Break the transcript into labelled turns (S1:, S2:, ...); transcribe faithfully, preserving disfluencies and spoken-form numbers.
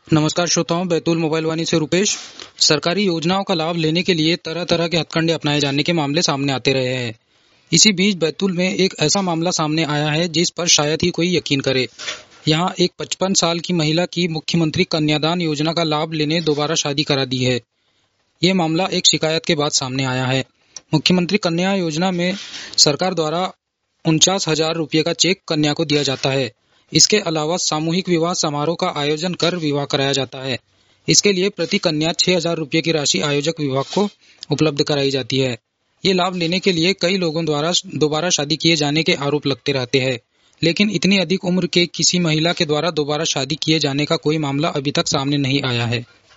S1: नमस्कार श्रोताओं, बैतूल मोबाइल वाणी से रुपेश। सरकारी योजनाओं का लाभ लेने के लिए तरह तरह के हथकंडे अपनाए जाने के मामले सामने आते रहे हैं। इसी बीच बैतूल में एक ऐसा मामला सामने आया है जिस पर शायद ही कोई यकीन करे। यहाँ एक पचपन साल की महिला की मुख्यमंत्री कन्यादान योजना का लाभ लेने दोबारा शादी करा दी है। ये मामला एक शिकायत के बाद सामने आया है। मुख्यमंत्री कन्या योजना में सरकार द्वारा उनचास हजार रुपये का चेक कन्या को दिया जाता है। इसके अलावा सामूहिक विवाह समारोह का आयोजन कर विवाह कराया जाता है। इसके लिए प्रति कन्या छह हजार रुपये की राशि आयोजक विभाग को उपलब्ध कराई जाती है। ये लाभ लेने के लिए कई लोगों द्वारा दोबारा शादी किए जाने के आरोप लगते रहते हैं, लेकिन इतनी अधिक उम्र के किसी महिला के द्वारा दोबारा शादी किए जाने का कोई मामला अभी तक सामने नहीं आया है।